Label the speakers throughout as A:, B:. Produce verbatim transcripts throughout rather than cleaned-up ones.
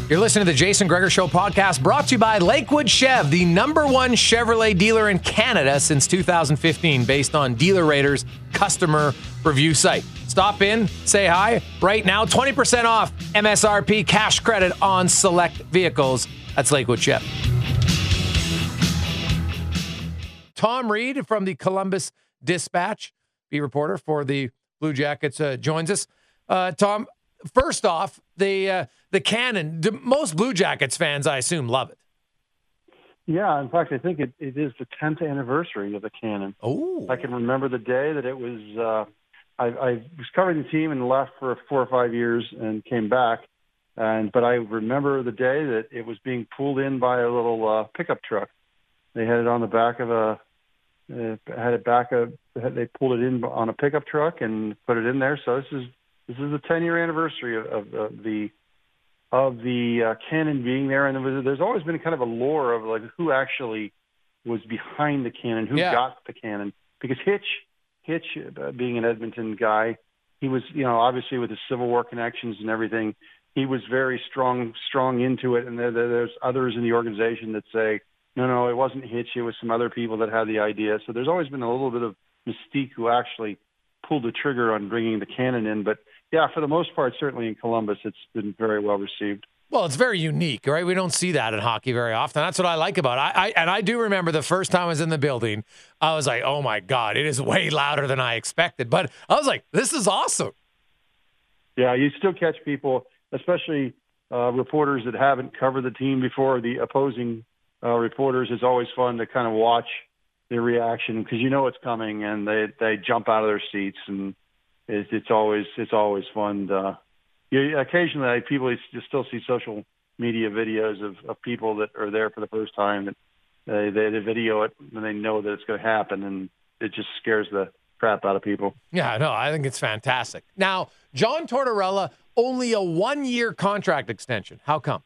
A: You're listening to the Jason Gregor Show podcast, brought to you by Lakewood Chev, the number one Chevrolet dealer in Canada since two thousand fifteen, based on Dealer Rater's customer review site. Stop in, say hi. Right now, twenty percent off M S R P cash credit on select vehicles. That's Lakewood Chev. Tom Reed from the Columbus Dispatch, beat reporter for the Blue Jackets, uh, joins us. Uh, Tom, first off, the uh, the cannon. Most Blue Jackets fans, I assume, love it.
B: Yeah, in fact, I think it, it is the tenth anniversary of the cannon.
A: Oh,
B: I can remember the day that it was. Uh, I, I was covering the team and left for four or five years and came back. And but I remember the day that it was being pulled in by a little uh, pickup truck. They had it on the back of a. Uh, had it back. A, they pulled it in on a pickup truck and put it in there. So this is this is the ten-year anniversary of, of, of the. of the uh, cannon being there, and there was, there's always been kind of a lore of like who actually was behind the cannon, who
A: yeah.
B: got the cannon. Because Hitch, Hitch, uh, being an Edmonton guy, he was, you know, obviously with his Civil War connections and everything, he was very strong, strong into it. And there, there, there's others in the organization that say, no, no, it wasn't Hitch, it was some other people that had the idea. So there's always been a little bit of mystique who actually pulled the trigger on bringing the cannon in, but. Yeah, for the most part, certainly in Columbus, it's been very well received.
A: Well, it's very unique, right? We don't see that in hockey very often. That's what I like about it. I, I, and I do remember the first time I was in the building, I was like, oh, my God, it is way louder than I expected. But I was like, this is awesome.
B: Yeah, you still catch people, especially uh, reporters that haven't covered the team before, the opposing uh, reporters. It's always fun to kind of watch their reaction because you know it's coming, and they, they jump out of their seats, and It's, it's always it's always fun. To, you, occasionally, I, people you still see social media videos of, of people that are there for the first time that they, they, they video it and they know that it's going to happen, and it just scares the crap out of people.
A: Yeah, no, I think it's fantastic. Now, John Tortorella, only a one-year contract extension. How come?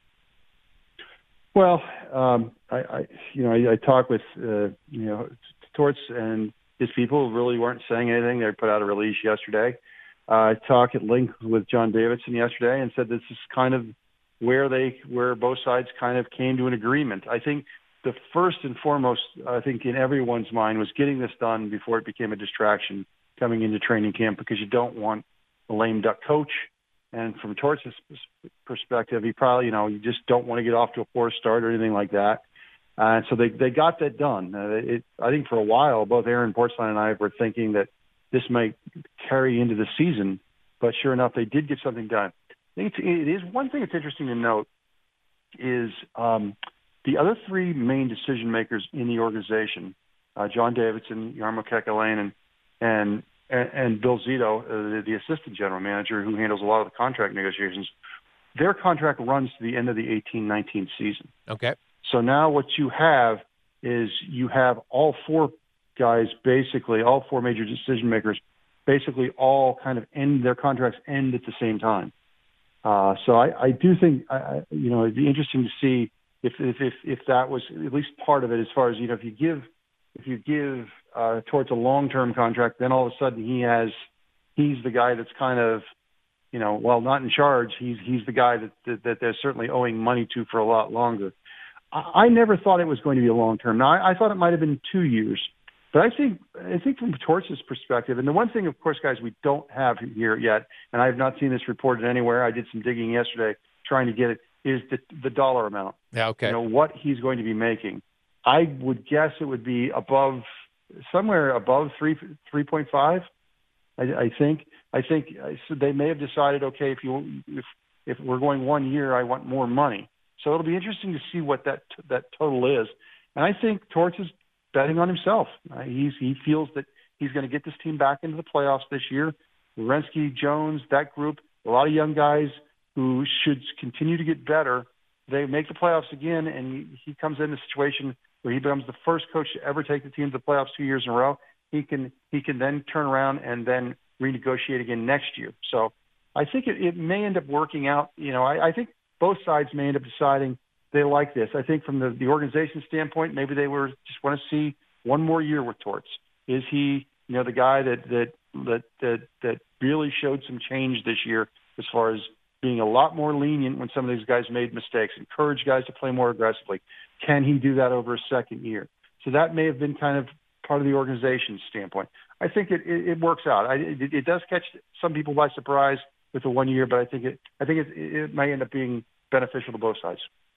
B: Well, um, I, I you know I, I talk with uh, you know Torts and. His people really weren't saying anything. They put out a release yesterday. Uh, I talked at length with John Davidson yesterday and said this is kind of where they, where both sides kind of came to an agreement. I think the first and foremost, I think in everyone's mind, was getting this done before it became a distraction coming into training camp, because you don't want a lame duck coach. And from Torts' perspective, he probably, you know, you just don't want to get off to a poor start or anything like that. Uh, so they, they got that done. Uh, it, I think for a while, both Aaron Portzline and I were thinking that this might carry into the season, but sure enough, they did get something done. I think it's, it is one thing that's interesting to note is um, the other three main decision makers in the organization, uh, John Davidson, Jarmo Kekalainen, and, and and Bill Zito, uh, the, the assistant general manager who handles a lot of the contract negotiations. Their contract runs to the end of the eighteen nineteen season.
A: Okay.
B: So now what you have is you have all four guys, basically all four major decision makers, basically all kind of end their contracts end at the same time. Uh, so I, I do think, I, you know, it'd be interesting to see if, if if if that was at least part of it. As far as, you know, if you give if you give uh, towards a long-term contract, then all of a sudden he has he's the guy that's kind of, you know, well, not in charge. He's he's the guy that that, that they're certainly owing money to for a lot longer. I never thought it was going to be a long term. Now, I, I thought it might have been two years, but I think I think from Torts' perspective, and the one thing, of course, guys, we don't have here yet, and I have not seen this reported anywhere. I did some digging yesterday trying to get it. Is the the dollar amount?
A: Yeah, okay.
B: You know what he's going to be making. I would guess it would be above somewhere above three three point five. I, I think I think so they may have decided, okay, if you if if we're going one year, I want more money. So it'll be interesting to see what that that total is. And I think Torts is betting on himself. Uh, he's he feels that he's going to get this team back into the playoffs this year. Werenski, Jones, that group, a lot of young guys who should continue to get better. They make the playoffs again, and he, he comes in a situation where he becomes the first coach to ever take the team to the playoffs two years in a row. He can he can then turn around and then renegotiate again next year. So I think it, it may end up working out. You know, I, I think both sides may end up deciding they like this. I think from the, the organization standpoint, maybe they were just want to see one more year with Torts. Is he, you know, the guy that that that that, that really showed some change this year as far as being a lot more lenient when some of these guys made mistakes, encourage guys to play more aggressively. Can he do that over a second year? So that may have been kind of part of the organization's standpoint. I think it, it, it works out. I, it, it does catch some people by surprise with the one year, but I think it I think it, it may end up being beneficial to both sides.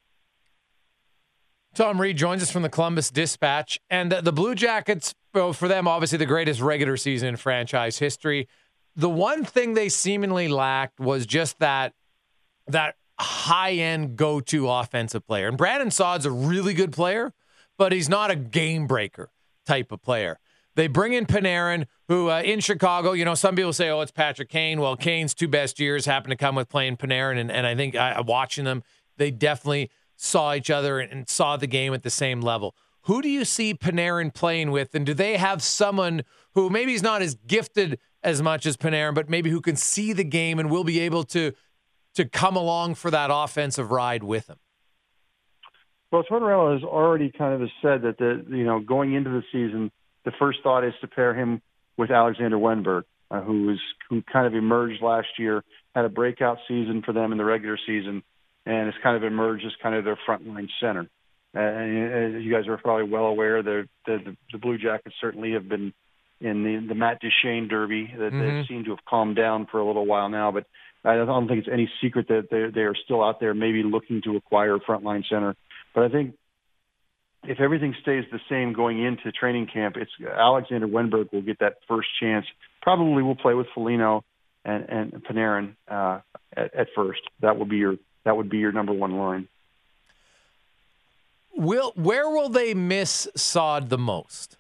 A: Tom Reed joins us from the Columbus Dispatch. And the Blue Jackets, well, for them, obviously the greatest regular season in franchise history. The one thing they seemingly lacked was just that that high-end go-to offensive player. And Brandon Saad's a really good player, but he's not a game-breaker type of player. They bring in Panarin, who uh, in Chicago, you know, some people say, oh, it's Patrick Kane. Well, Kane's two best years happen to come with playing Panarin, and, and I think uh, watching them, they definitely saw each other and, and saw the game at the same level. Who do you see Panarin playing with, and do they have someone who maybe he's not as gifted as much as Panarin, but maybe who can see the game and will be able to to come along for that offensive ride with him?
B: Well, Tortorella has already kind of said that the you know going into the season, the first thought is to pair him with Alexander Wenberg, uh, who was who kind of emerged last year, had a breakout season for them in the regular season, and has kind of emerged as kind of their frontline center. And as you guys are probably well aware, the the, the Blue Jackets certainly have been in the, the Matt Duchene derby that mm-hmm. they seem to have calmed down for a little while now. But I don't think it's any secret that they they are still out there maybe looking to acquire a frontline center. But I think if everything stays the same going into training camp, it's Alexander Wenberg will get that first chance. Probably will play with Foligno and, and Panarin uh, at, at first. That will be your that would be your number one line.
A: Will where will they miss Saad the most?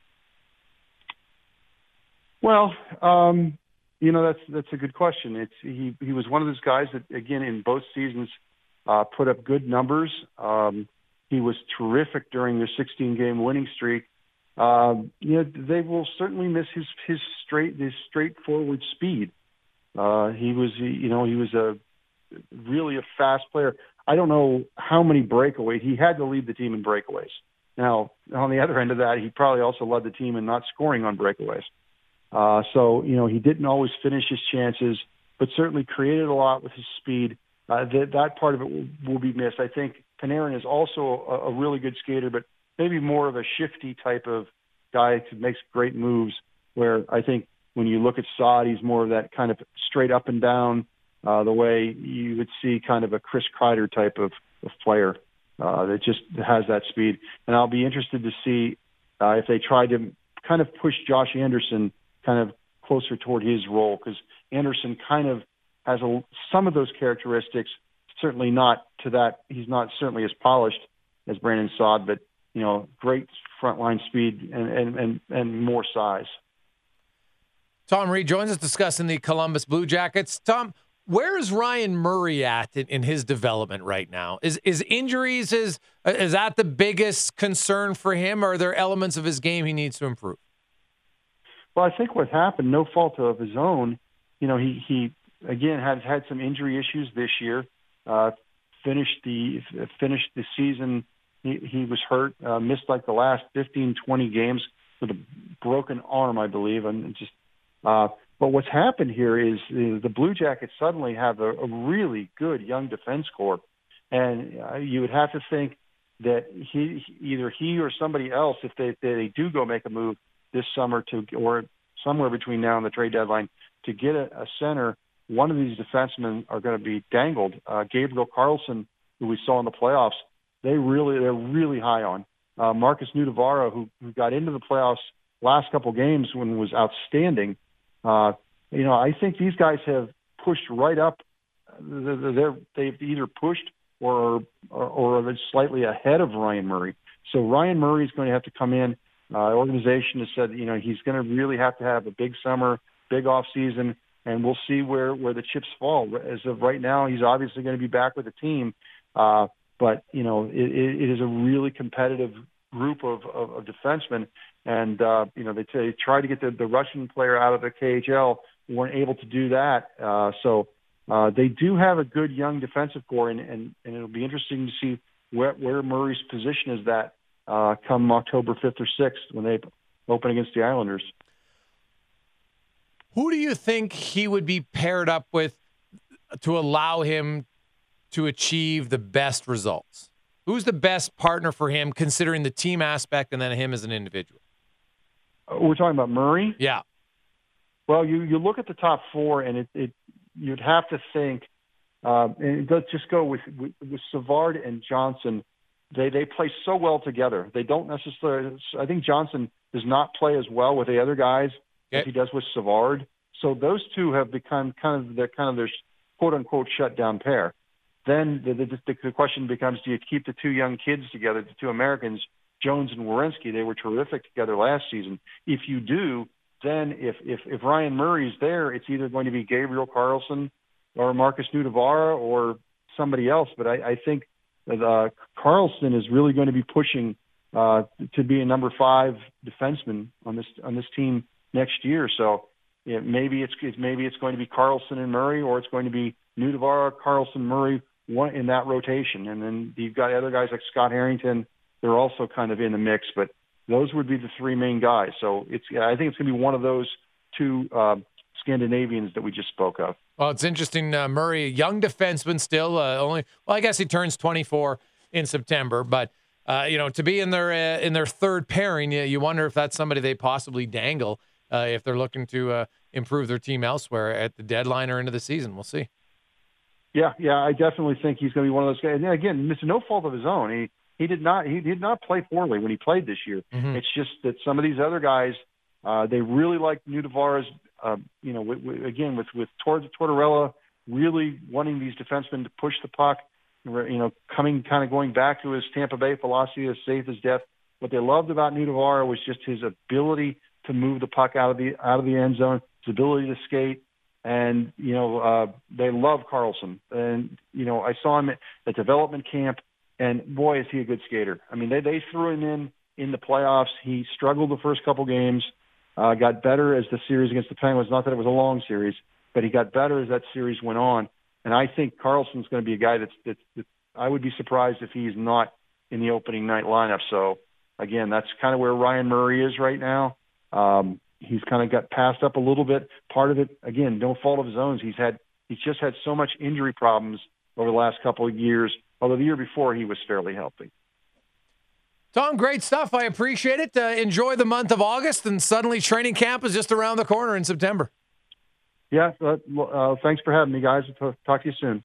B: Well, um, you know that's that's a good question. It's he he was one of those guys that again in both seasons uh, put up good numbers. Um, he was terrific during their sixteen-game winning streak. Um, you know they will certainly miss his his straight his straightforward speed. Uh, he was you know he was a really a fast player. I don't know how many breakaways. He had to lead the team in breakaways. Now, on the other end of that, he probably also led the team in not scoring on breakaways. Uh, so, you know, he didn't always finish his chances, but certainly created a lot with his speed. Uh, that, that part of it will, will be missed. I think Panarin is also a, a really good skater, but maybe more of a shifty type of guy who makes great moves, where I think when you look at Saad, he's more of that kind of straight up and down, Uh, the way you would see kind of a Chris Kreider type of, of player uh, that just has that speed. And I'll be interested to see uh, if they try to kind of push Josh Anderson kind of closer toward his role, because Anderson kind of has a, some of those characteristics, certainly not to that. He's not certainly as polished as Brandon Saad, but, you know, great frontline speed and, and, and, and more size.
A: Tom Reed joins us discussing the Columbus Blue Jackets. Tom, where is Ryan Murray at in, in his development right now? Is is injuries, is is that the biggest concern for him, or are there elements of his game he needs to improve?
B: Well, I think what happened, no fault of his own, you know, he, he again, has had some injury issues this year, uh, finished the finished the season, he, he was hurt, uh, missed like the last fifteen, twenty games with a broken arm, I believe, and just uh, – but what's happened here is the Blue Jackets suddenly have a, a really good young defense corps, and uh, you would have to think that he, either he or somebody else, if they, if they do go make a move this summer to, or somewhere between now and the trade deadline, to get a, a center, one of these defensemen are going to be dangled. Uh, Gabriel Carlson, who we saw in the playoffs, they really they're really high on. Uh, Marcus Nudavaro, who, who got into the playoffs last couple games when was outstanding. Uh, you know, I think these guys have pushed right up. They're, they've either pushed or, or or are slightly ahead of Ryan Murray. So Ryan Murray is going to have to come in. Uh, organization has said, you know, he's going to really have to have a big summer, big off season, and we'll see where, where the chips fall. As of right now, he's obviously going to be back with the team. Uh, but, you know, it, it is a really competitive group of, of, of defensemen. And, uh, you know, they, t- they tried to get the, the Russian player out of the K H L, weren't able to do that. Uh, so uh, they do have a good young defensive core, and, and, and it'll be interesting to see where, where Murray's position is that uh, come October fifth or sixth when they open against the Islanders.
A: Who do you think he would be paired up with? to allow him to achieve the best results? Who's the best partner for him, considering the team aspect and then him as an individual?
B: We're talking about Murray?
A: Yeah.
B: Well, you, you look at the top four, and it, it you'd have to think, uh, and let's just go with, with, with Savard and Johnson. They they play so well together. They don't necessarily – I think Johnson does not play as well with the other guys
A: okay.
B: as he does with Savard. So those two have become kind of their kind of their quote-unquote shutdown pair. Then the, the, the question becomes, do you keep the two young kids together, the two Americans, Jones and Werenski? They were terrific together last season. If you do, then if, if, if Ryan Murray's there, it's either going to be Gabriel Carlson or Marcus Nudavara or somebody else. But I, I think that uh, Carlson is really going to be pushing uh, to be a number five defenseman on this on this team next year. So yeah, maybe it's maybe it's going to be Carlson and Murray, or it's going to be Nudavara, Carlson, Murray, one in that rotation. And then you've got other guys like Scott Harrington. They're also kind of in the mix, but those would be the three main guys. So it's I think it's going to be one of those two uh, Scandinavians that we just spoke of.
A: Well, it's interesting. Uh, Murray, a young defenseman still, uh, only well, I guess he turns twenty-four in September. But uh, you know, to be in their uh, in their third pairing, you, you wonder if that's somebody they possibly dangle uh, if they're looking to uh, improve their team elsewhere at the deadline or into the season. We'll see.
B: Yeah, yeah, I definitely think he's going to be one of those guys. And again, it's no fault of his own. He he did not he did not play poorly when he played this year. Mm-hmm. It's just that some of these other guys, uh, they really like Nudavara's. Uh, you know, w- w- again with with Tor- Tortorella really wanting these defensemen to push the puck. You know, coming kind of going back to his Tampa Bay philosophy of safe as death. What they loved about Nudavara was just his ability to move the puck out of the out of the end zone, his ability to skate. And, you know, uh, they love Carlson. And, you know, I saw him at, at development camp, and, boy, is he a good skater. I mean, they, they threw him in in the playoffs. He struggled the first couple games, uh, got better as the series against the Penguins. Not that it was a long series, but he got better as that series went on. And I think Carlson's going to be a guy that's, that's, that I would be surprised if he's not in the opening night lineup. So, again, that's kind of where Ryan Murray is right now. Um He's kind of got passed up a little bit. Part of it, again, no fault of his own. He's had he's just had so much injury problems over the last couple of years. Although the year before he was fairly healthy.
A: Tom, great stuff. I appreciate it. Uh, enjoy the month of August, and suddenly training camp is just around the corner in September.
B: Yeah. Uh, uh, thanks for having me, guys. Talk to you soon.